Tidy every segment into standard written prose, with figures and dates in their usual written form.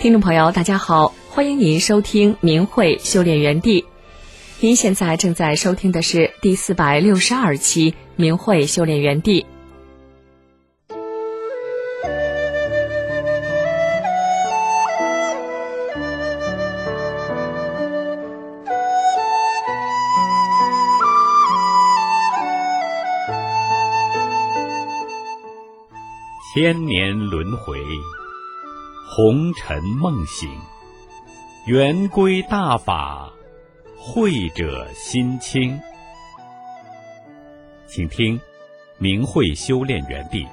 听众朋友大家好，欢迎您收听明慧修炼园地。您现在正在收听的是第462期明慧修炼园地。 千年轮回，红尘梦醒，圆规大法，慧者心清。请听明慧修炼园地。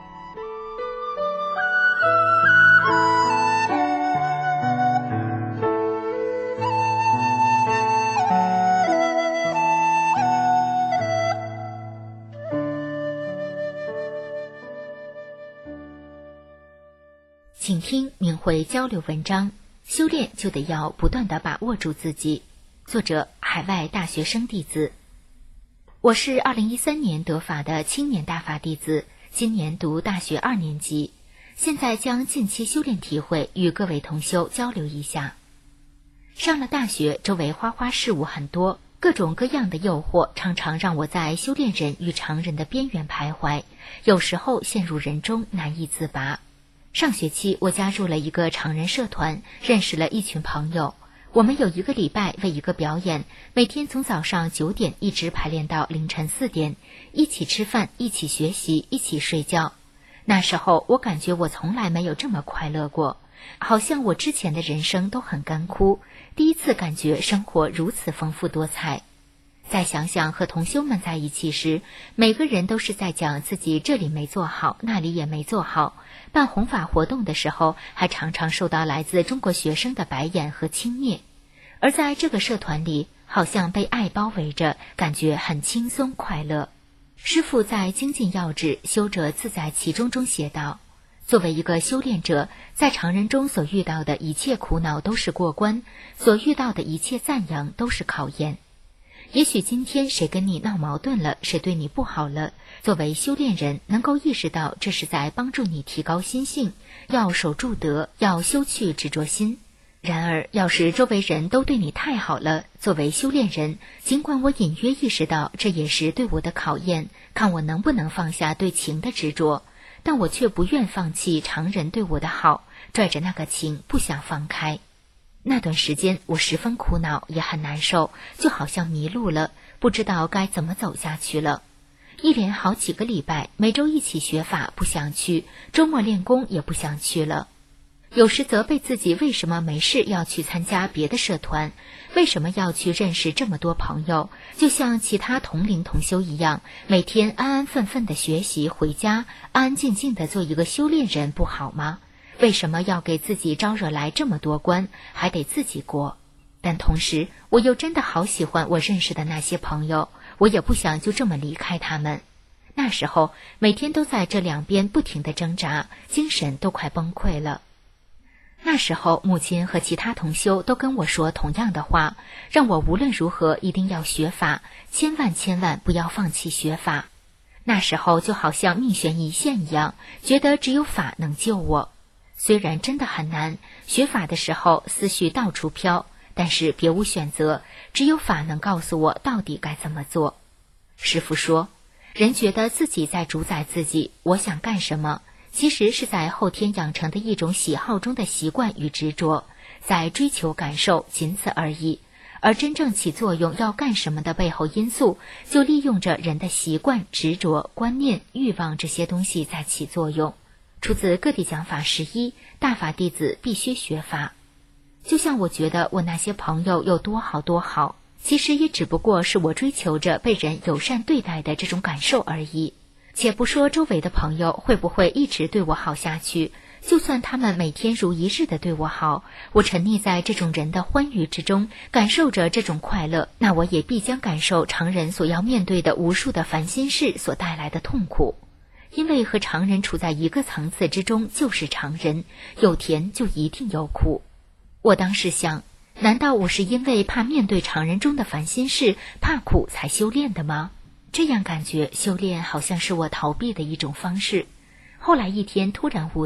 请听明慧交流文章，修炼就得要不断地把握住自己。作者：海外大学生弟子。我是2013年得法的青年大法弟子，今年读大学2年级，现在将近期修炼体会与各位同修交流一下。上了大学，周围花花事物很多，各种各样的诱惑常常让我在修炼人与常人的边缘徘徊，有时候陷入人中难以自拔。上学期我加入了一个常人社团，认识了一群朋友。我们有1个礼拜为一个表演，每天从早上9点一直排练到凌晨4点，一起吃饭，一起学习，一起睡觉。那时候我感觉我从来没有这么快乐过，好像我之前的人生都很干枯，第一次感觉生活如此丰富多彩。再想想和同修们在一起时，每个人都是在讲自己这里没做好，那里也没做好。办弘法活动的时候，还常常受到来自中国学生的白眼和轻蔑。而在这个社团里，好像被爱包围着，感觉很轻松快乐。师父在精进要旨修者自在其中中写道，作为一个修炼者，在常人中所遇到的一切苦恼都是过关，所遇到的一切赞扬都是考验。也许今天谁跟你闹矛盾了，谁对你不好了，作为修炼人能够意识到这是在帮助你提高心性，要守住德，要修去执着心。然而要是周围人都对你太好了，作为修炼人，尽管我隐约意识到这也是对我的考验，看我能不能放下对情的执着，但我却不愿放弃常人对我的好，拽着那个情不想放开。那段时间我十分苦恼，也很难受，就好像迷路了，不知道该怎么走下去了。一连好几个礼拜，每周一起学法不想去，周末练功也不想去了。有时责备自己为什么没事要去参加别的社团，为什么要去认识这么多朋友，就像其他同龄同修一样，每天安安分分的学习，回家安安静静的做一个修炼人不好吗？为什么要给自己招惹来这么多关，还得自己过？但同时我又真的好喜欢我认识的那些朋友，我也不想就这么离开他们。那时候每天都在这两边不停地挣扎，精神都快崩溃了。那时候母亲和其他同修都跟我说同样的话，让我无论如何一定要学法，千万不要放弃学法。那时候就好像命悬一线一样，觉得只有法能救我。虽然真的很难，学法的时候思绪到处飘，但是别无选择，只有法能告诉我到底该怎么做。师父说，人觉得自己在主宰自己，我想干什么，其实是在后天养成的一种喜好中的习惯与执着，在追求感受，仅此而已。而真正起作用要干什么的背后因素，就利用着人的习惯、执着、观念、欲望这些东西在起作用。出自各地讲法11，大法弟子必须学法。就像我觉得我那些朋友有多好多好，其实也只不过是我追求着被人友善对待的这种感受而已。且不说周围的朋友会不会一直对我好下去，就算他们每天如一日的对我好，我沉溺在这种人的欢愉之中，感受着这种快乐，那我也必将感受常人所要面对的无数的烦心事所带来的痛苦。因为和常人处在一个层次之中就是常人，有甜就一定有苦。我当时想，难道我是因为怕面对常人中的烦心事，怕苦才修炼的吗？这样感觉修炼好像是我逃避的一种方式。后来一天突然悟到，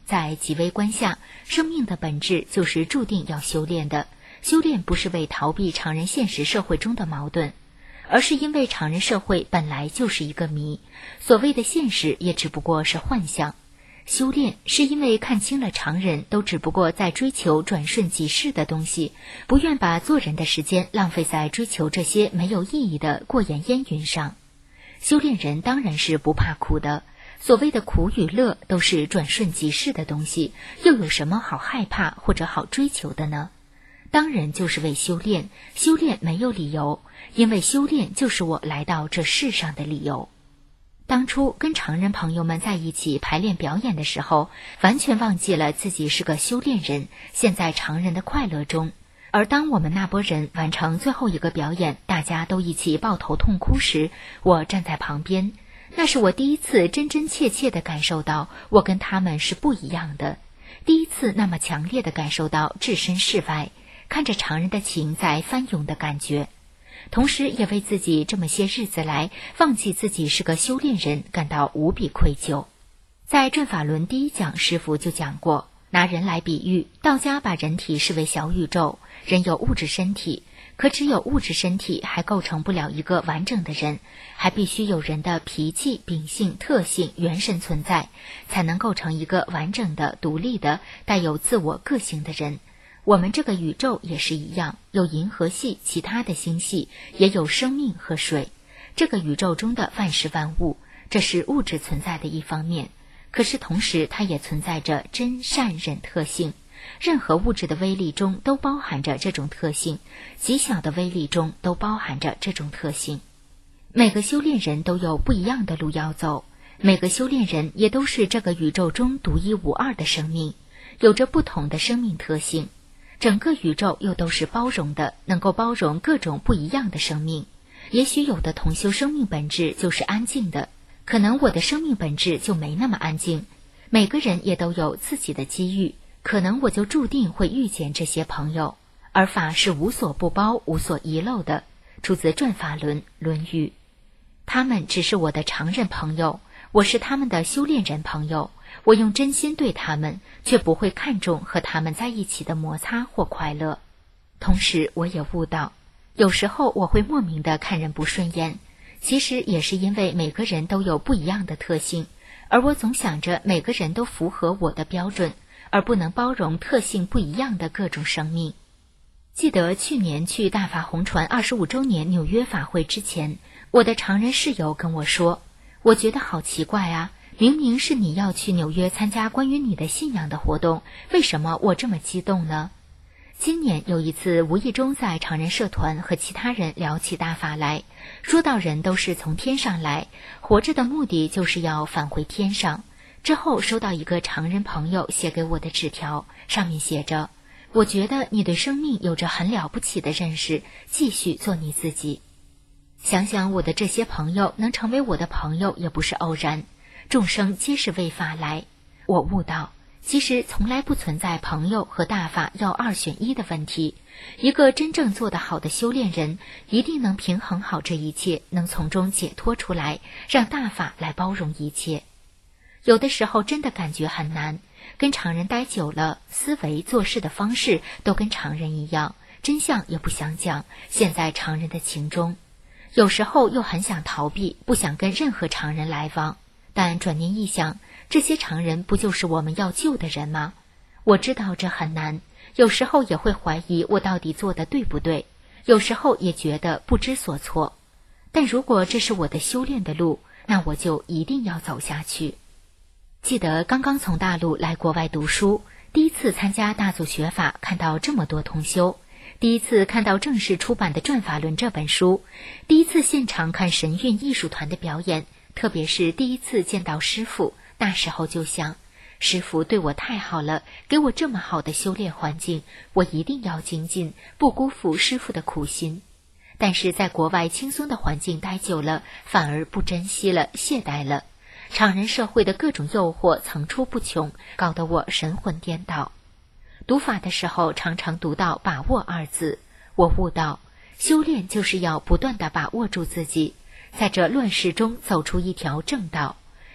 在极微观下，生命的本质就是注定要修炼的。修炼不是为逃避常人现实社会中的矛盾，而是因为常人社会本来就是一个谜，所谓的现实也只不过是幻象。修炼是因为看清了常人都只不过在追求转瞬即逝的东西，不愿把做人的时间浪费在追求这些没有意义的过眼烟云上。修炼人当然是不怕苦的，所谓的苦与乐都是转瞬即逝的东西，又有什么好害怕或者好追求的呢？当然就是为修炼，修炼没有理由，因为修炼就是我来到这世上的理由。当初跟常人朋友们在一起排练表演的时候，完全忘记了自己是个修炼人，陷在常人的快乐中。而当我们那拨人完成最后一个表演，大家都一起抱头痛哭时，我站在旁边，那是我第一次真真切切地感受到我跟他们是不一样的，第一次那么强烈地感受到置身事外，看着常人的情在翻涌的感觉，同时也为自己这么些日子来忘记自己是个修炼人感到无比愧疚。在转法轮第一讲，师父就讲过，拿人来比喻，道家把人体视为小宇宙，人有物质身体，可只有物质身体还构成不了一个完整的人，还必须有人的脾气、秉性、特性、元神存在，才能构成一个完整的、独立的、带有自我个性的人。我们这个宇宙也是一样，有银河系、其他的星系，也有生命和水。这个宇宙中的万事万物，这是物质存在的一方面，可是同时它也存在着真善忍特性。任何物质的威力中都包含着这种特性，极小的威力中都包含着这种特性。每个修炼人都有不一样的路要走，每个修炼人也都是这个宇宙中独一无二的生命，有着不同的生命特性。整个宇宙又都是包容的，能够包容各种不一样的生命。也许有的同修生命本质就是安静的，可能我的生命本质就没那么安静。每个人也都有自己的机遇，可能我就注定会遇见这些朋友。而法是无所不包、无所遗漏的，出自《转法轮》《论语》。他们只是我的常人朋友，我是他们的修炼人朋友。我用真心对他们，却不会看重和他们在一起的摩擦或快乐。同时我也悟到，有时候我会莫名的看人不顺眼，其实也是因为每个人都有不一样的特性，而我总想着每个人都符合我的标准，而不能包容特性不一样的各种生命。记得去年去大法红传25周年纽约法会之前，我的常人室友跟我说，我觉得好奇怪啊，明明是你要去纽约参加关于你的信仰的活动，为什么我这么激动呢？今年有一次无意中在常人社团和其他人聊起大法来，说到人都是从天上来，活着的目的就是要返回天上。之后收到一个常人朋友写给我的纸条，上面写着，我觉得你对生命有着很了不起的认识，继续做你自己。想想我的这些朋友能成为我的朋友也不是偶然，众生皆是为法来。我悟到，其实从来不存在朋友和大法要2选1的问题。一个真正做得好的修炼人，一定能平衡好这一切，能从中解脱出来，让大法来包容一切。有的时候真的感觉很难，跟常人待久了，思维做事的方式都跟常人一样，真相也不想讲，陷在常人的情中。有时候又很想逃避，不想跟任何常人来往，但转念一想，这些常人不就是我们要救的人吗？我知道这很难，有时候也会怀疑我到底做的对不对，有时候也觉得不知所措。但如果这是我的修炼的路，那我就一定要走下去。记得刚刚从大陆来国外读书，第一次参加大组学法，看到这么多同修，第一次看到正式出版的《转法轮》这本书，第一次现场看神韵艺术团的表演，特别是第一次见到师父，那时候就想，师父对我太好了，给我这么好的修炼环境，我一定要精进，不辜负师父的苦心。但是在国外轻松的环境待久了，反而不珍惜了，懈怠了。常人社会的各种诱惑层出不穷，搞得我神魂颠倒。读法的时候常常读到把握2字，我悟到，修炼就是要不断地把握住自己，在这乱世中走出一条正道。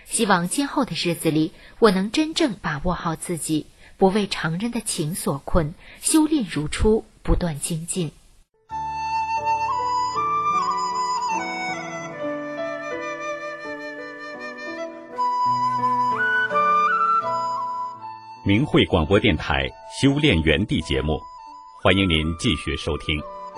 希望今后的日子里，我能真正把握好自己，不为常人的情所困，修炼如初，不断精进。 明慧广播电台修炼园地节目，欢迎您继续收听。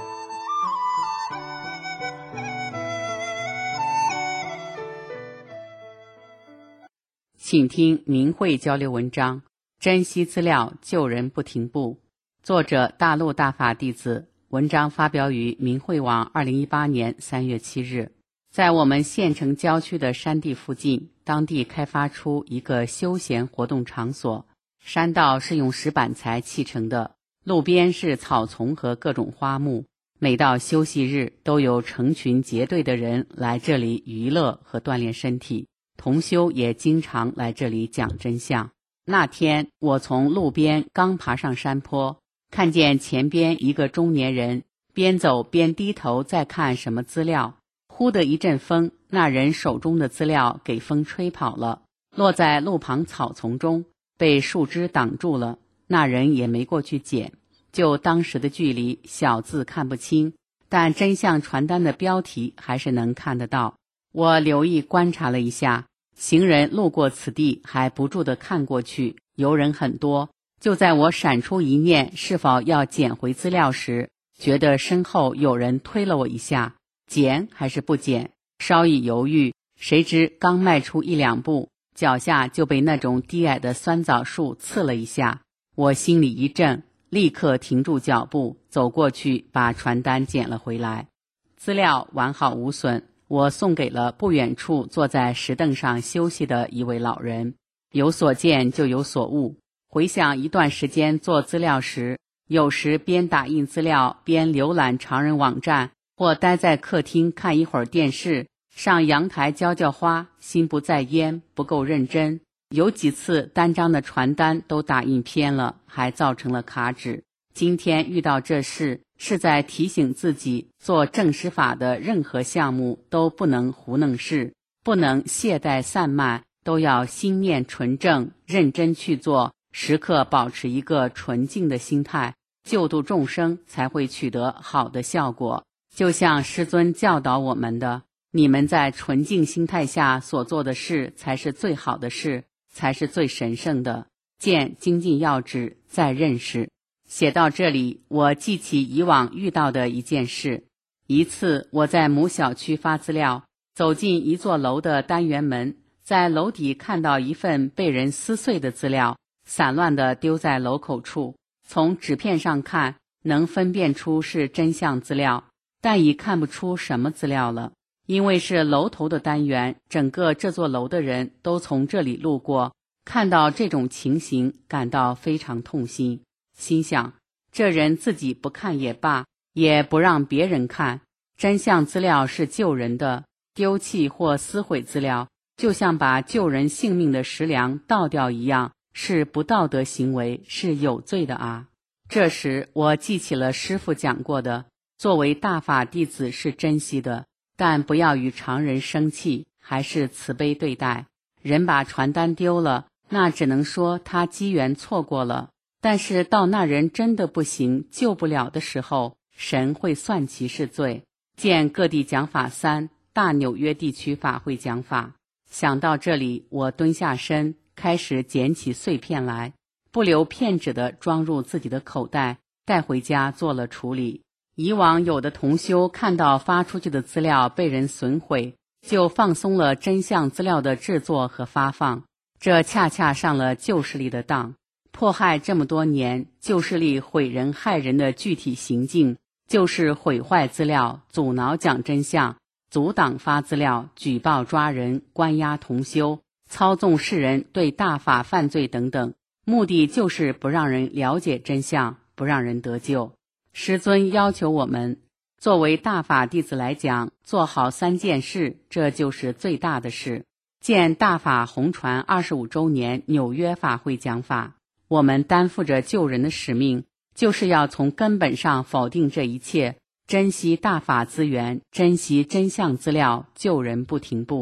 请听明慧交流文章，珍惜资料，救人不停步。作者大陆大法弟子，文章发表于明慧网2018年3月7日。在我们县城郊区的山地附近，当地开发出一个休闲活动场所。山道是用石板材砌成的，路边是草丛和各种花木。每到休息日，都有成群结队的人来这里娱乐和锻炼身体。同修也经常来这里讲真相。那天我从路边刚爬上山坡，看见前边一个中年人边走边低头在看什么资料。忽的一阵风，那人手中的资料给风吹跑了，落在路旁草丛中，被树枝挡住了。那人也没过去捡，就当时的距离，小字看不清，但真相传单的标题还是能看得到。我留意观察了一下，行人路过此地还不住地看过去，游人很多。就在我闪出一念是否要捡回资料时，觉得身后有人推了我一下，捡还是不捡？稍一犹豫，谁知刚迈出1、2步，脚下就被那种低矮的酸枣树刺了一下。我心里一震，立刻停住脚步，走过去把传单捡了回来。资料完好无损，我送给了不远处坐在石凳上休息的一位老人。有所见就有所悟，回想一段时间做资料时，有时边打印资料边浏览常人网站，或待在客厅看一会儿电视，上阳台浇浇花，心不在焉，不够认真。有几次单张的传单都打印偏了，还造成了卡纸。今天遇到这事，是在提醒自己，做正师法的任何项目都不能糊弄事，不能懈怠散漫，都要心念纯正，认真去做，时刻保持一个纯净的心态，救度众生才会取得好的效果。就像师尊教导我们的，你们在纯净心态下所做的事才是最好的事，才是最神圣的。见精进要旨，再认识。写到这里，我记起以往遇到的一件事。一次我在某小区发资料，走进一座楼的单元门，在楼底看到一份被人撕碎的资料，散乱地丢在楼口处。从纸片上看，能分辨出是真相资料，但已看不出什么资料了。因为是楼头的单元，整个这座楼的人都从这里路过，看到这种情形，感到非常痛心。心想，这人自己不看也罢，也不让别人看。真相资料是救人的，丢弃或撕毁资料，就像把救人性命的食粮倒掉一样，是不道德行为，是有罪的啊。这时我记起了师父讲过的，作为大法弟子是珍惜的，但不要与常人生气，还是慈悲对待。人把传单丢了，那只能说他机缘错过了，但是到那人真的不行，救不了的时候，神会算其是罪。见各地讲法3，大纽约地区法会讲法。想到这里，我蹲下身，开始捡起碎片来，不留片纸地装入自己的口袋，带回家做了处理。以往有的同修看到发出去的资料被人损毁，就放松了真相资料的制作和发放，这恰恰上了旧势力的当。迫害这么多年，旧势力毁人害人的具体行径，就是毁坏资料，阻挠讲真相，阻挡发资料，举报抓人，关押同修，操纵世人对大法犯罪等等，目的就是不让人了解真相，不让人得救。师尊要求我们作为大法弟子来讲，做好3件事，这就是最大的事。见大法红传25周年纽约法会讲法，我们担负着救人的使命，就是要从根本上否定这一切，珍惜大法资源，珍惜真相资料，救人不停步。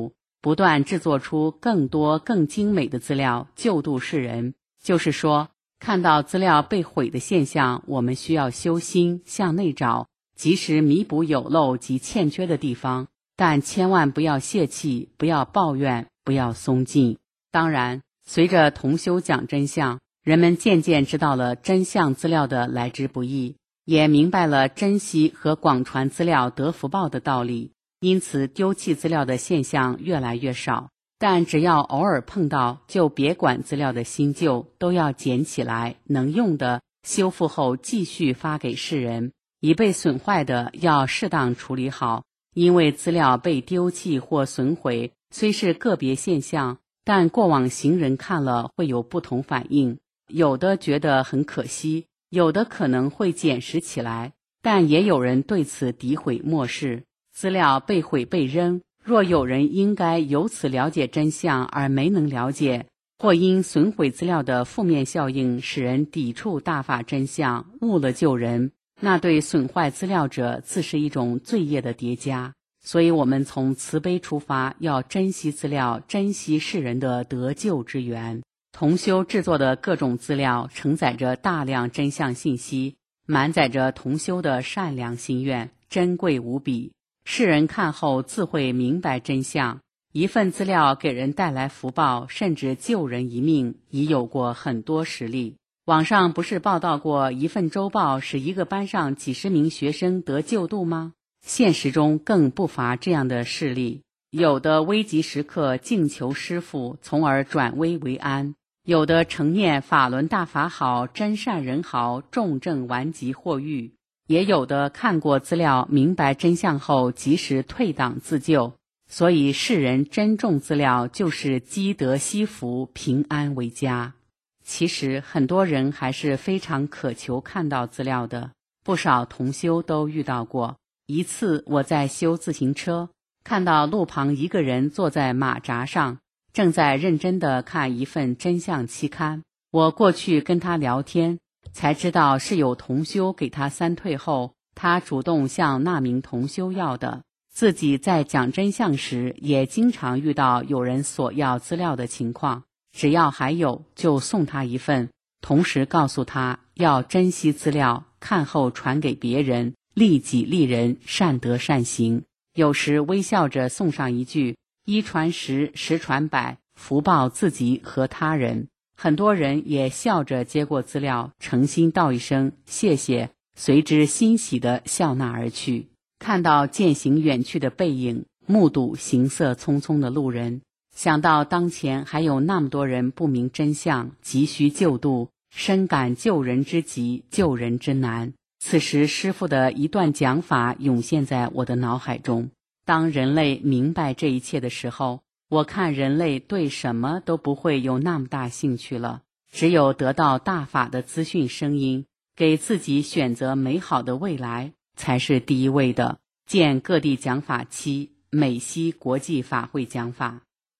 不断制作出更多更精美的资料，救度世人。就是说，看到资料被毁的现象，我们需要修心，向内找，及时弥补有漏及欠缺的地方，但千万不要泄气，不要抱怨，不要松劲。当然，随着同修讲真相，人们渐渐知道了真相资料的来之不易，也明白了珍惜和广传资料得福报的道理，因此丢弃资料的现象越来越少。但只要偶尔碰到，就别管资料的新旧，都要捡起来，能用的修复后继续发给世人，已被损坏的要适当处理好。因为资料被丢弃或损毁虽是个别现象，但过往行人看了会有不同反应，有的觉得很可惜，有的可能会捡拾起来，但也有人对此诋毁漠视。资料被毁被扔，若有人应该由此了解真相而没能了解，或因损毁资料的负面效应使人抵触大法真相，误了救人，那对损坏资料者自是一种罪业的叠加。所以我们从慈悲出发，要珍惜资料，珍惜世人的得救之缘。同修制作的各种资料承载着大量真相信息，满载着同修的善良心愿，珍贵无比。世人看后自会明白真相。一份资料给人带来福报，甚至救人一命，已有过很多实例。网上不是报道过一份周报使一个班上几十名学生得救度吗？现实中更不乏这样的事例，有的危急时刻敬求师父，从而转危为安；有的承念法轮大法好，真善人好，重症顽疾获愈；也有的看过资料明白真相后及时退档自救。所以世人珍重资料，就是积德惜福，平安为家。其实很多人还是非常渴求看到资料的，不少同修都遇到过。一次我在修自行车，看到路旁一个人坐在马扎上，正在认真地看一份真相期刊。我过去跟他聊天，才知道是有同修给他3退后，他主动向那名同修要的。自己在讲真相时，也经常遇到有人索要资料的情况，只要还有就送他一份，同时告诉他要珍惜资料，看后传给别人，利己利人，善德善行。有时微笑着送上一句1传10，10传100，福报自己和他人。很多人也笑着接过资料，诚心道一声谢谢，随之欣喜地笑纳而去。看到渐行远去的背影，目睹行色匆匆的路人，想到当前还有那么多人不明真相，急需救度，深感救人之急，救人之难。此时师父的一段讲法涌现在我的脑海中。当人类明白这一切的时候，我看人类对什么都不会有那么大兴趣了，只有得到大法的资讯声音，给自己选择美好的未来才是第一位的。见各地讲法期，美西国际法会讲法。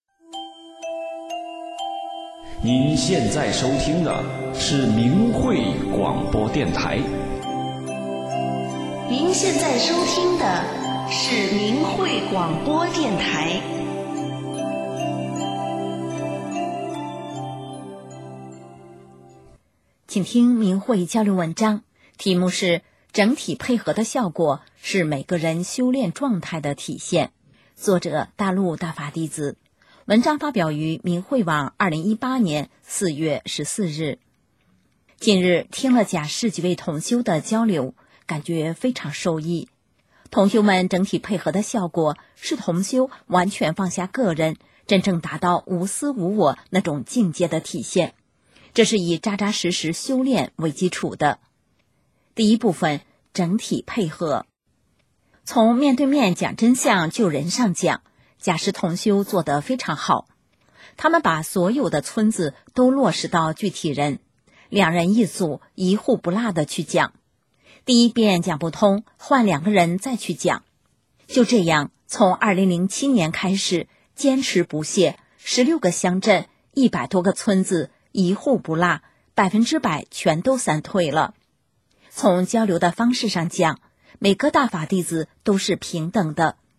您现在收听的是明慧广播电台。 您现在收听的是明慧广播电台。 请听明慧交流文章，题目是整体配合的效果是每个人修炼状态的体现，作者大陆大法弟子，文章发表于明慧网2018年4月14日。近日听了贾氏几位同修的交流，感觉非常受益。同修们整体配合的效果是同修完全放下个人，真正达到无私无我那种境界的体现，这是以扎扎实实修炼为基础的。第一部分，整体配合。从面对面讲真相救人上讲，贾氏同修做得非常好。他们把所有的村子都落实到具体人，2人一组，一户不落的去讲。第一遍讲不通，换2个人再去讲。就这样，从2007年开始，坚持不懈，16个乡镇，100多个村子，一户不落，100%全都3退了。从交流的方式上讲，每个大法弟子都是平等的。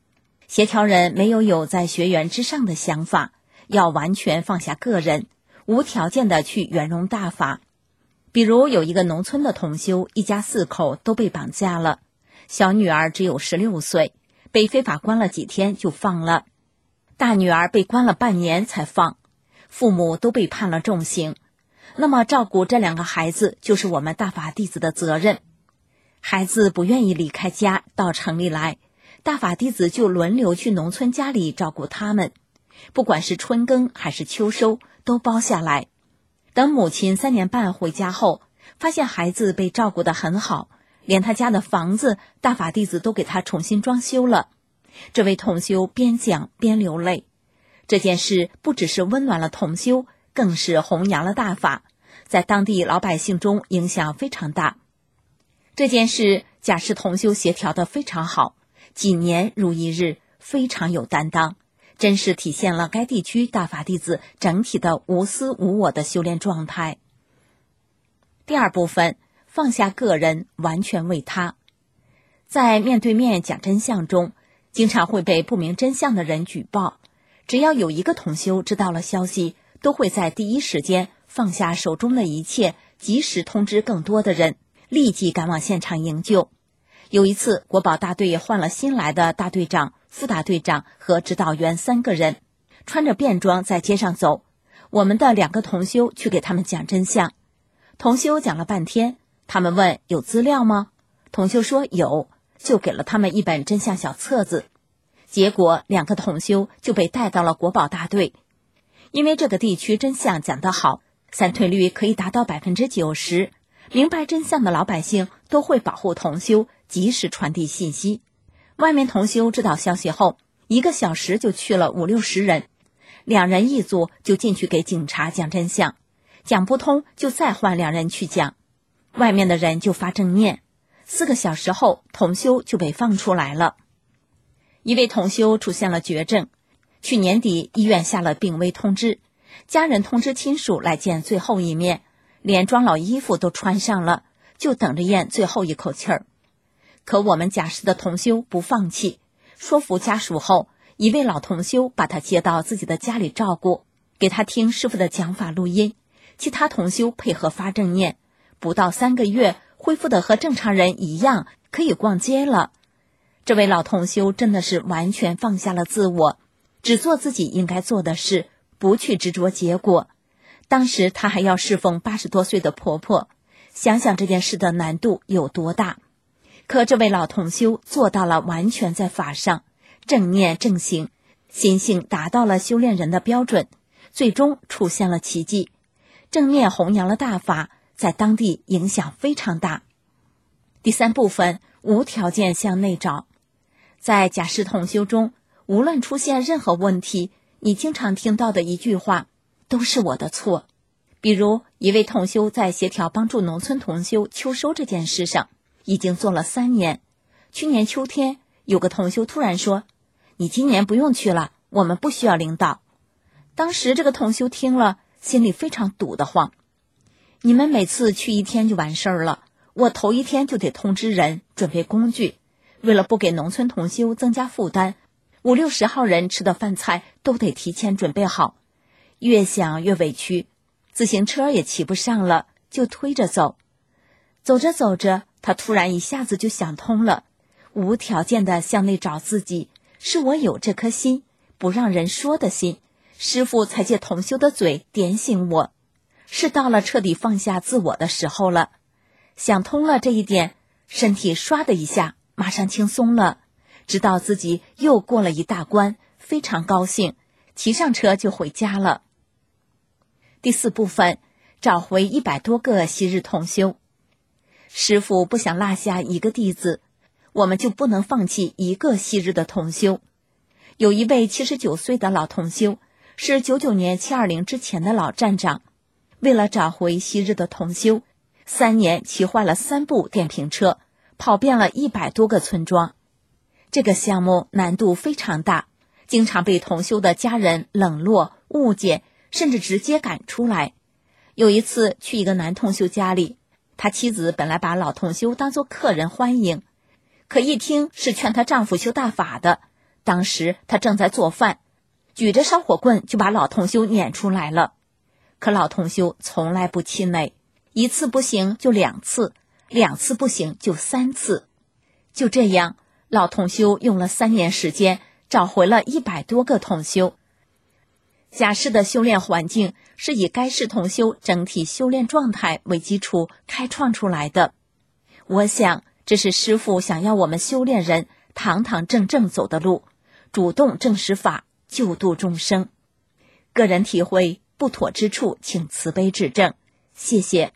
协调人没有在学员之上的想法，要完全放下个人，无条件的去圆融大法。比如有一个农村的同修，一家4口都被绑架了，小女儿只有16岁，被非法关了几天就放了，大女儿被关了半年才放，父母都被判了重刑。那么照顾这2个孩子就是我们大法弟子的责任。孩子不愿意离开家到城里来，大法弟子就轮流去农村家里照顾他们，不管是春耕还是秋收都包下来。等母亲3年半回家后，发现孩子被照顾得很好，连他家的房子大法弟子都给他重新装修了。这位同修边讲边流泪，这件事不只是温暖了同修，更是弘扬了大法，在当地老百姓中影响非常大。这件事贾氏同修协调得非常好，几年如一日，非常有担当，真是体现了该地区大法弟子整体的无私无我的修炼状态。第2部分，放下个人，完全为他。在面对面讲真相中，经常会被不明真相的人举报，只要有一个同修知道了消息，都会在第一时间放下手中的一切，及时通知更多的人，立即赶往现场营救。有一次，国保大队换了新来的大队长、副大队长和指导员3个人，穿着便装在街上走。我们的2个同修去给他们讲真相。同修讲了半天，他们问有资料吗？同修说有，就给了他们一本真相小册子。结果2个同修就被带到了国保大队。因为这个地区真相讲得好，散退率可以达到 90%， 明白真相的老百姓都会保护同修，及时传递信息。外面同修知道消息后，1个小时就去了50-60人，2人一组就进去给警察讲真相，讲不通就再换2人去讲，外面的人就发正念。4个小时后，同修就被放出来了。一位同修出现了绝症，去年底医院下了病危通知，家人通知亲属来见最后一面，连装老衣服都穿上了，就等着咽最后一口气儿。可我们贾氏的同修不放弃，说服家属后，一位老同修把他接到自己的家里照顾，给他听师父的讲法录音，其他同修配合发正念，不到3个月恢复的和正常人一样，可以逛街了。这位老同修真的是完全放下了自我，只做自己应该做的事，不去执着结果。当时他还要侍奉80多岁的婆婆，想想这件事的难度有多大。可这位老同修做到了完全在法上，正念正行，心性达到了修炼人的标准，最终出现了奇迹。正面弘扬了大法，在当地影响非常大。第3部分，无条件向内找。在贾氏同修中，无论出现任何问题，你经常听到的一句话，都是我的错。比如一位同修在协调帮助农村同修秋收这件事上，已经做了3年。去年秋天，有个同修突然说，你今年不用去了，我们不需要领导。当时这个同修听了，心里非常堵得慌。你们每次去1天就完事儿了，我头1天就得通知人，准备工具。为了不给农村同修增加负担，50-60号人吃的饭菜都得提前准备好。越想越委屈，自行车也骑不上了，就推着走。走着走着，他突然一下子就想通了，无条件的向内找自己，是我有这颗心，不让人说的心，师父才借同修的嘴点醒我，是到了彻底放下自我的时候了。想通了这一点，身体唰的一下马上轻松了，知道自己又过了一大关，非常高兴，骑上车就回家了。第4部分，找回100多个昔日同修。师父不想落下一个弟子，我们就不能放弃一个昔日的同修。有一位79岁的老同修，是99年720之前的老站长，为了找回昔日的同修，3年骑坏了3部电瓶车，跑遍了100多个村庄。这个项目难度非常大，经常被同修的家人冷落、误解，甚至直接赶出来。有一次去一个男同修家里，他妻子本来把老同修当作客人欢迎，可一听是劝她丈夫修大法的， 当时他正在做饭，举着烧火棍就把老同修撵出来了。可老同修从来不气馁，一次不行就2次，2次不行就3次。就这样，老同修用了3年时间找回了100多个同修。贾氏的修炼环境是以该市同修整体修炼状态为基础开创出来的。我想这是师父想要我们修炼人堂堂正正走的路，主动证实法，救度众生。个人体会不妥之处，请慈悲指正，谢谢。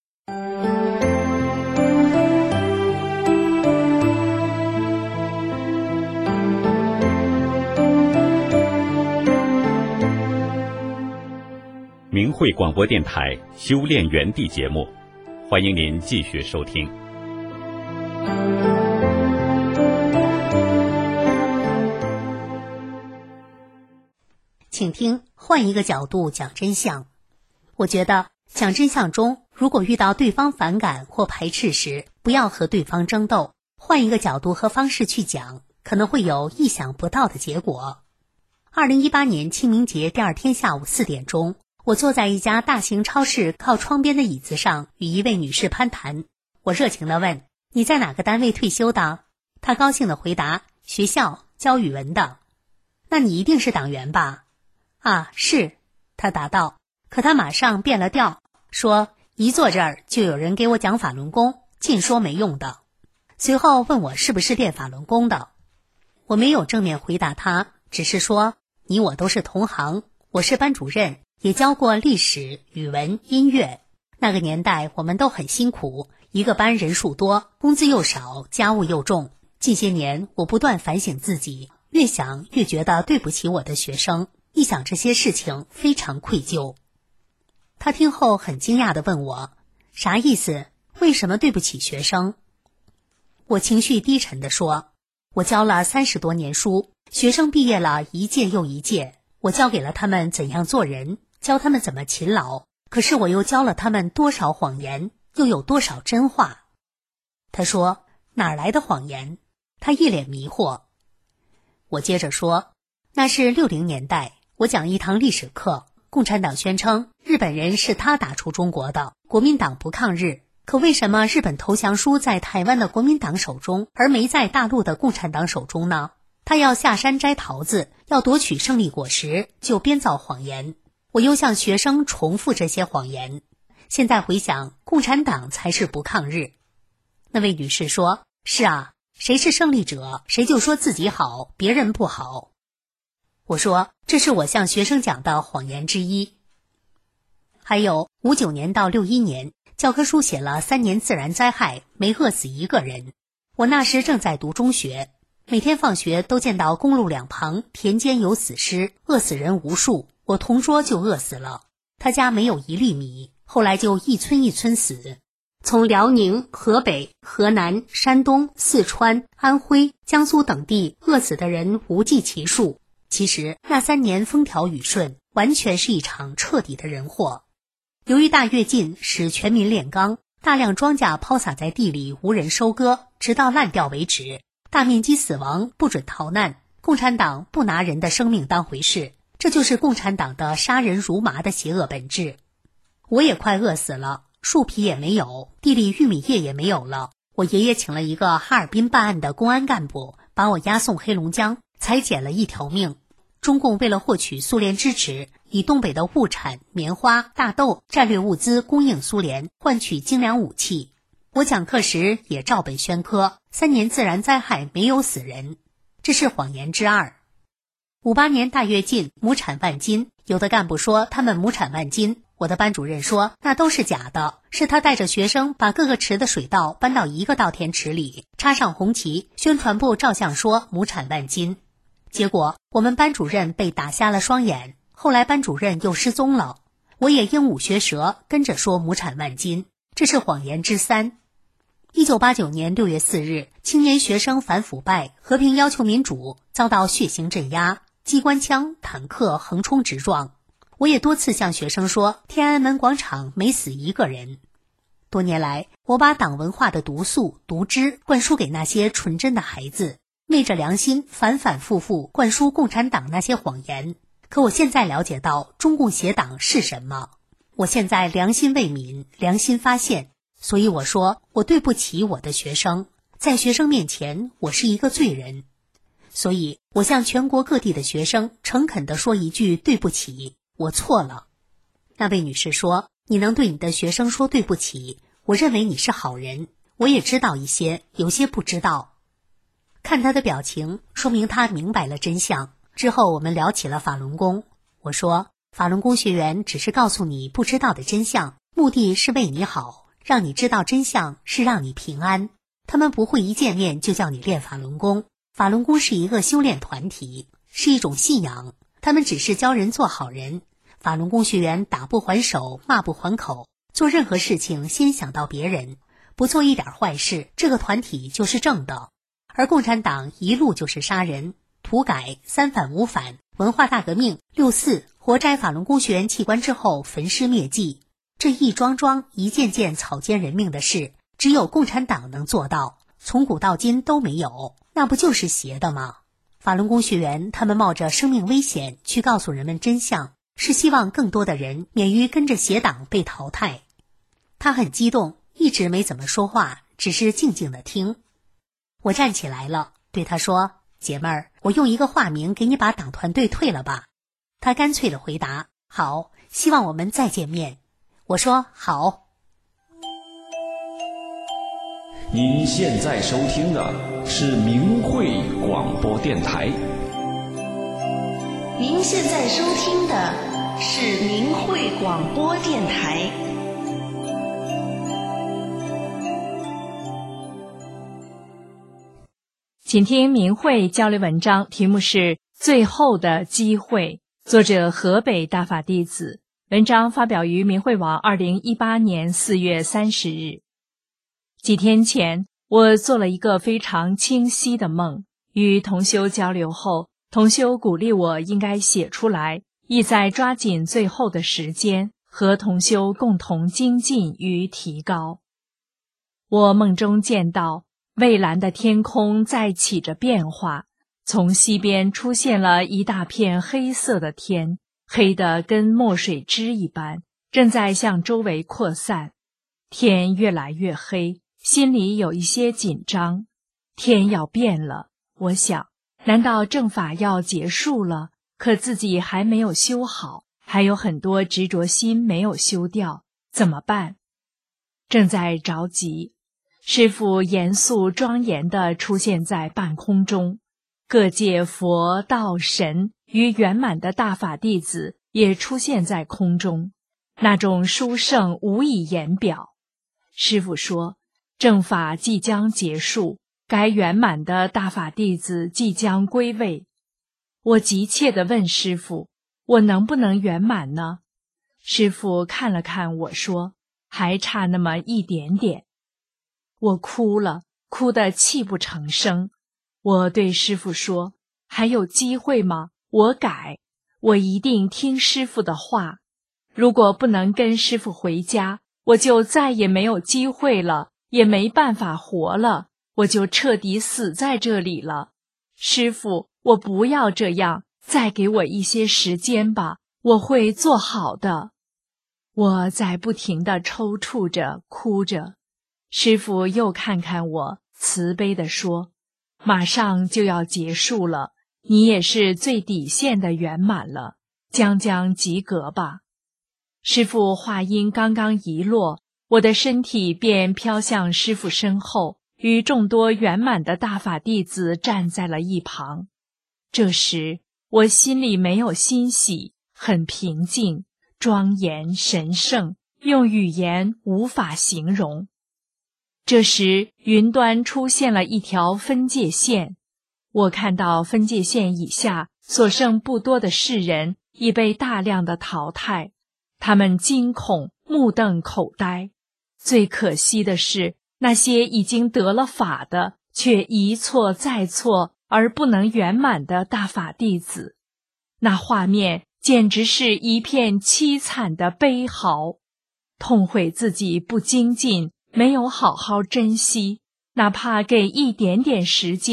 明慧广播电台修炼园地节目，欢迎您继续收听。 请听，换一个角度讲真相。我觉得讲真相中，如果遇到对方反感或排斥时，不要和对方争斗，换一个角度和方式去讲，可能会有意想不到的结果。2018年清明节第2天下午4点钟，我坐在一家大型超市靠窗边的椅子上，与一位女士攀谈。我热情地问：“你在哪个单位退休的？”她高兴地回答：“学校教语文的。”“那你一定是党员吧？”“啊，是。”她答道。可她马上变了调，说：“一坐这儿就有人给我讲法轮功，尽说没用的。”随后问我是不是练法轮功的。我没有正面回答她，只是说：“你我都是同行，我是班主任，也教过历史、语文、音乐。那个年代我们都很辛苦，一个班人数多，工资又少，家务又重。近些年我不断反省自己，越想越觉得对不起我的学生，一想这些事情非常愧疚。”他听后很惊讶地问我：“啥意思？为什么对不起学生？”我情绪低沉地说：“我教了30多年书，学生毕业了一届又一届，我教给了他们怎样做人，教他们怎么勤劳，可是我又教了他们多少谎言，又有多少真话？”他说：“哪来的谎言？”他一脸迷惑。我接着说：“那是60年代，我讲一堂历史课，共产党宣称日本人是他打出中国的，国民党不抗日。可为什么日本投降书在台湾的国民党手中，而没在大陆的共产党手中呢？他要下山摘桃子，要夺取胜利果实，就编造谎言。我又向学生重复这些谎言。现在回想，共产党才是不抗日。”那位女士说：“是啊，谁是胜利者，谁就说自己好，别人不好。”我说：“这是我向学生讲的谎言之一。”还有59年到61年，教科书写了3年自然灾害，没饿死一个人。我那时正在读中学，每天放学都见到公路两旁田间有死尸，饿死人无数。我同桌就饿死了，他家没有1粒米，后来就一村一村死。从辽宁、河北、河南、山东、四川、安徽、江苏等地饿死的人无计其数。其实那3年风调雨顺，完全是一场彻底的人祸。由于大跃进使全民炼钢，大量庄稼抛洒在地里无人收割，直到烂掉为止。大面积死亡，不准逃难，共产党不拿人的生命当回事，这就是共产党的杀人如麻的邪恶本质。我也快饿死了，树皮也没有，地里玉米叶也没有了。我爷爷请了一个哈尔滨办案的公安干部，把我押送黑龙江，才捡了一条命。中共为了获取苏联支持，以东北的物产、棉花、大豆战略物资供应苏联，换取精良武器。我讲课时也照本宣科，3年自然灾害没有死人，这是谎言之2。58年大跃进，亩产万斤，有的干部说他们亩产万斤，我的班主任说那都是假的，是他带着学生把各个池的水稻搬到一个稻田池里，插上红旗，宣传部照相说亩产万斤。结果我们班主任被打瞎了双眼，后来班主任又失踪了，我也鹦鹉学舌，跟着说亩产万斤，这是谎言之3。1989年6月4日，青年学生反腐败，和平要求民主，遭到血腥镇压，机关枪、坦克横冲直撞。我也多次向学生说，天安门广场没死一个人。多年来，我把党文化的毒素、毒汁灌输给那些纯真的孩子， 昧着良心反反复复灌输共产党那些谎言。可我现在了解到中共邪党是什么，我现在良心为民，良心发现，所以我说我对不起我的学生，在学生面前我是一个罪人。所以我向全国各地的学生诚恳地说一句对不起，我错了。那位女士说，你能对你的学生说对不起，我认为你是好人，我也知道一些，有些不知道。看她的表情，说明她明白了真相。之后我们聊起了法轮功，我说法轮功学员只是告诉你不知道的真相，目的是为你好，让你知道真相是让你平安。他们不会一见面就叫你练法轮功，法轮功是一个修炼团体，是一种信仰，他们只是教人做好人。法轮功学员打不还手，骂不还口，做任何事情先想到别人，不做一点坏事，这个团体就是正的。而共产党一路就是杀人、土改、三反五反、文化大革命、6·4，活摘法轮功学员器官之后焚尸灭迹，这一桩桩一件件草菅人命的事，只有共产党能做到，从古到今都没有，那不就是邪的吗？法轮功学员他们冒着生命危险去告诉人们真相，是希望更多的人免于跟着邪党被淘汰。他很激动，一直没怎么说话，只是静静地听。我站起来了，对他说，姐妹儿，我用一个化名给你把党团队退了吧。他干脆地回答，好，希望我们再见面。我说好。 您现在收听的是明慧广播电台。 您现在收听的是明慧广播电台。 请听明慧交流文章，题目是《最后的机会》，作者河北大法弟子。文章发表于明慧网2018年4月30日。几天前，我做了一个非常清晰的梦，与同修交流后，同修鼓励我应该写出来，意在抓紧最后的时间，和同修共同精进与提高。我梦中见到蔚蓝的天空在起着变化，从西边出现了一大片黑色的天，黑得跟墨水汁一般，正在向周围扩散。天越来越黑，心里有一些紧张。天要变了，我想，难道正法要结束了？可自己还没有修好，还有很多执着心没有修掉，怎么办？正在着急。师父严肃庄严地出现在半空中，各界佛道神与圆满的大法弟子也出现在空中，那种殊胜无以言表。师父说，正法即将结束，该圆满的大法弟子即将归位。我急切地问师父，我能不能圆满呢？师父看了看我说，还差那么一点点。我哭了，哭得泣不成声。我对师父说，还有机会吗？我改，我一定听师父的话。如果不能跟师父回家，我就再也没有机会了，也没办法活了，我就彻底死在这里了。师父，我不要这样，再给我一些时间吧，我会做好的。我在不停地抽搐着，哭着。师父又看看我，慈悲地说，马上就要结束了，你也是最底线的圆满了，将及格吧。师父话音刚刚一落，我的身体便飘向师父身后，与众多圆满的大法弟子站在了一旁。这时我心里没有欣喜，很平静，庄严神圣，用语言无法形容。这时云端出现了一条分界线，我看到分界线以下所剩不多的世人已被大量的淘汰，他们惊恐，目瞪口呆。最可惜的是，那些已经得了法的，却一错再错而不能圆满的大法弟子。那画面简直是一片凄惨的悲嚎，痛悔自己不精进，没有好好珍惜，哪怕给一点点时间，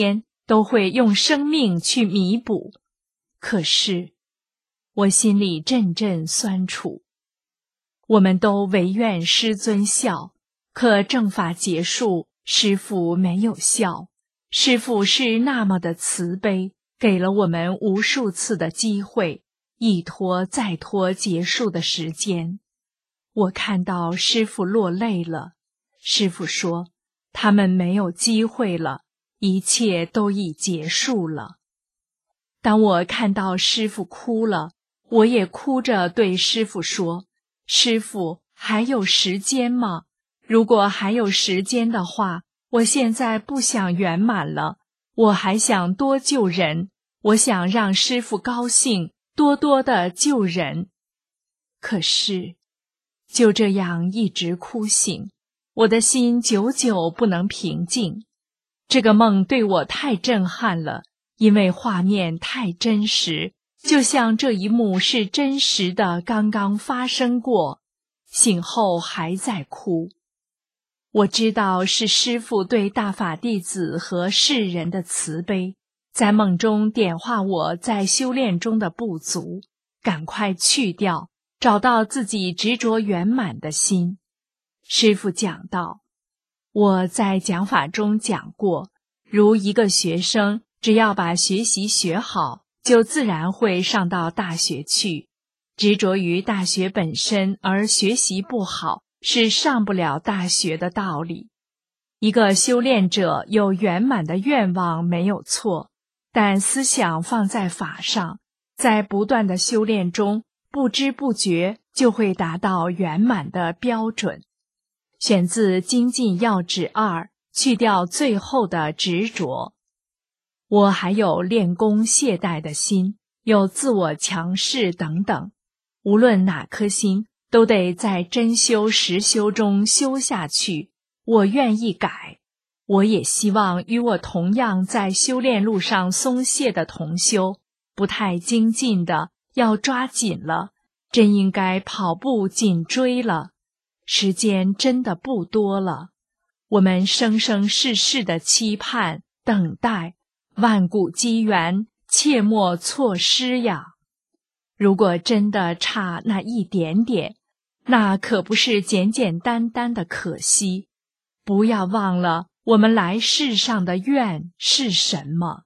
都会用生命去弥补。可是，我心里阵阵酸楚。我们都唯愿师尊孝，可正法结束，师父没有孝。师父是那么的慈悲，给了我们无数次的机会，一拖再拖结束的时间。我看到师父落泪了。师父说，他们没有机会了，一切都已结束了。当我看到师父哭了，我也哭着对师父说，师父，还有时间吗？如果还有时间的话，我现在不想圆满了，我还想多救人，我想让师父高兴，多多的救人。可是，就这样一直哭醒，我的心久久不能平静。这个梦对我太震撼了，因为画面太真实，就像这一幕是真实的刚刚发生过，醒后还在哭。我知道是师父对大法弟子和世人的慈悲，在梦中点化我在修炼中的不足，赶快去掉，找到自己执着圆满的心。师父讲道，我在讲法中讲过，如一个学生，只要把学习学好，就自然会上到大学去。执着于大学本身而学习不好，是上不了大学的道理。一个修炼者有圆满的愿望没有错，但思想放在法上，在不断的修炼中，不知不觉就会达到圆满的标准。选自《精进要旨2》，去掉最后的执着。我还有练功懈怠的心，有自我强势等等，无论哪颗心，都得在真修实修中修下去。我愿意改，我也希望与我同样在修炼路上松懈的同修，不太精进的要抓紧了，真应该跑步紧追了。时间真的不多了，我们生生世世的期盼等待，万古机缘，切莫错失呀！如果真的差那一点点，那可不是简简单单的可惜。不要忘了我们来世上的愿是什么。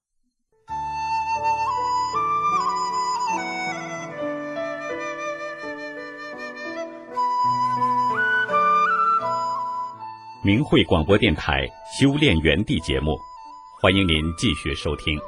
明慧广播电台修炼园地节目，欢迎您继续收听。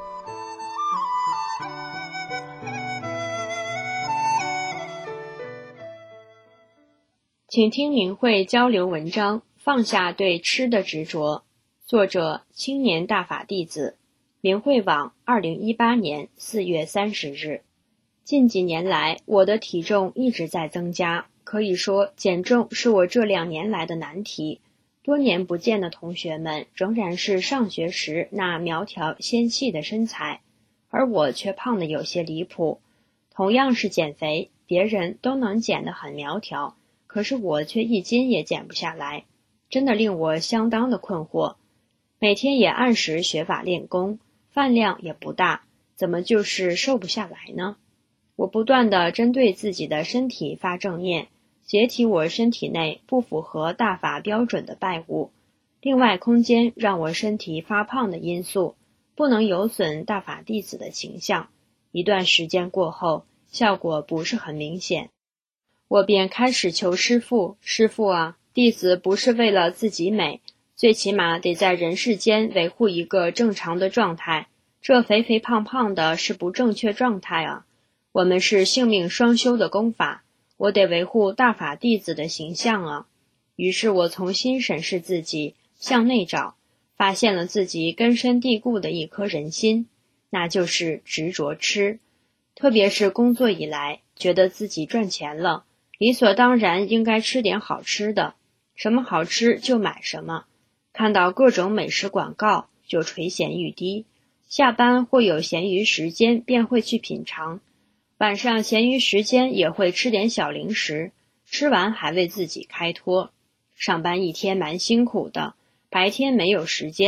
请听明慧交流文章，放下对吃的执着。作者：青年大法弟子，明慧网2018年4月30日。近几年来，我的体重一直在增加，可以说减重是我这2年来的难题。多年不见的同学们仍然是上学时那苗条纤细的身材，而我却胖得有些离谱。同样是减肥，别人都能减得很苗条，可是我却1斤也减不下来，真的令我相当的困惑。每天也按时学法练功，饭量也不大，怎么就是瘦不下来呢？我不断地针对自己的身体发正念，解体我身体内不符合大法标准的败物。另外，空间让我身体发胖的因素，不能有损大法弟子的形象。一段时间过后，效果不是很明显。我便开始求师父，师父啊，弟子不是为了自己美，最起码得在人世间维护一个正常的状态，这肥肥胖胖的是不正确状态啊。我们是性命双修的功法，我得维护大法弟子的形象啊。于是我重新审视自己，向内找，发现了自己根深蒂固的一颗人心，那就是执着吃。特别是工作以来，觉得自己赚钱了，理所当然应该吃点好吃的，什么好吃就买什么，看到各种美食广告就垂涎欲滴，下班或有闲余时间便会去品尝，晚上闲余时间也会吃点小零食，吃完还为自己开脱。上班一天蛮辛苦的，白天没有时间，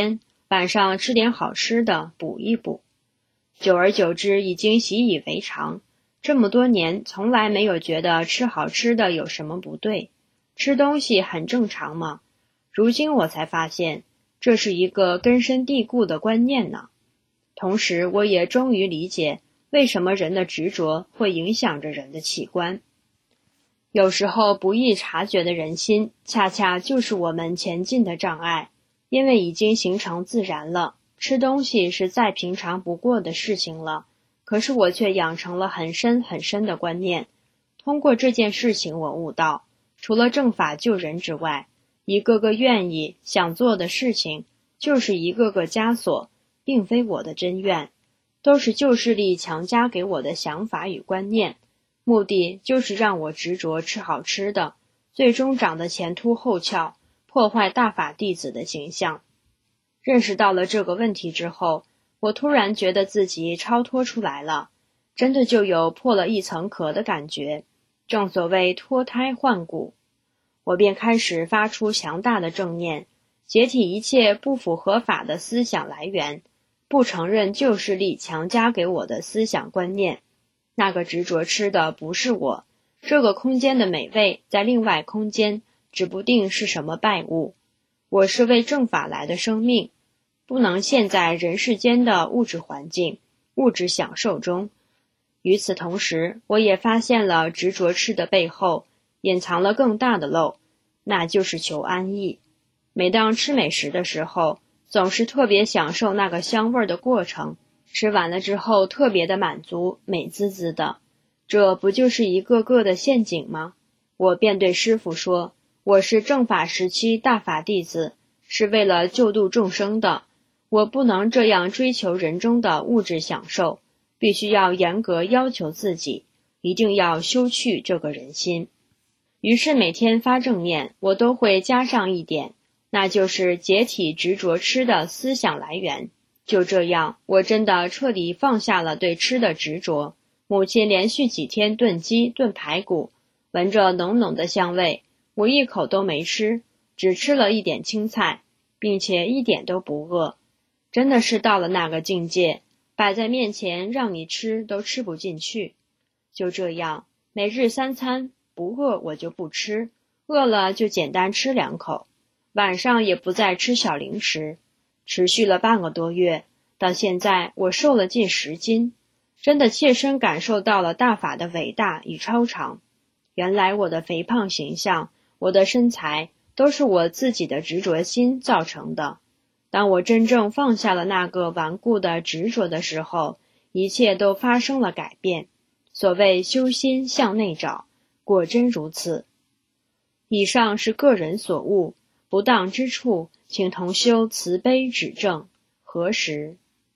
晚上吃点好吃的补一补。久而久之已经习以为常，这么多年从来没有觉得吃好吃的有什么不对，吃东西很正常嘛。如今我才发现，这是一个根深蒂固的观念呢。同时我也终于理解，为什么人的执着会影响着人的器官。有时候不易察觉的人心，恰恰就是我们前进的障碍，因为已经形成自然了，吃东西是再平常不过的事情了，可是我却养成了很深很深的观念。通过这件事情，我悟到，除了正法救人之外，一个个愿意想做的事情，就是一个个枷锁，并非我的真愿，都是旧势力强加给我的想法与观念，目的就是让我执着吃好吃的，最终长得前凸后翘，破坏大法弟子的形象。认识到了这个问题之后，我突然觉得自己超脱出来了，真的就有破了一层壳的感觉，正所谓脱胎换骨。我便开始发出强大的正念，解体一切不符合法的思想来源，不承认旧势力强加给我的思想观念。那个执着吃的不是我，这个空间的美味在另外空间，指不定是什么败物。我是为正法来的生命，不能陷在人世间的物质环境、物质享受中。与此同时，我也发现了执着吃的背后隐藏了更大的漏，那就是求安逸。每当吃美食的时候，总是特别享受那个香味的过程，吃完了之后特别的满足，美滋滋的。这不就是一个个的陷阱吗？我便对师父说，我是正法时期大法弟子，是为了救度众生的，我不能这样追求人中的物质享受，必须要严格要求自己，一定要修去这个人心。于是每天发正念，我都会加上一点，那就是解体执着吃的思想来源。就这样，我真的彻底放下了对吃的执着。母亲连续几天炖鸡炖排骨，闻着浓浓的香味，我一口都没吃，只吃了一点青菜，并且一点都不饿。真的是到了那个境界，摆在面前让你吃都吃不进去。就这样，每日3餐，不饿我就不吃，饿了就简单吃2口，晚上也不再吃小零食。持续了半个多月，到现在我瘦了近10斤，真的切身感受到了大法的伟大与超常。原来我的肥胖形象，我的身材，都是我自己的执着心造成的。当我真正放下了那个顽固的执着的时候，一切都发生了改变。所谓修心向内找，果真如此。以上是个人所悟，不当之处，请同修慈悲指正。何时？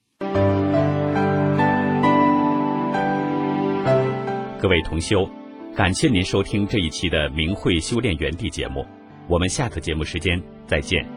各位同修，感谢您收听这一期的明慧修炼园地节目，我们下次节目时间再见。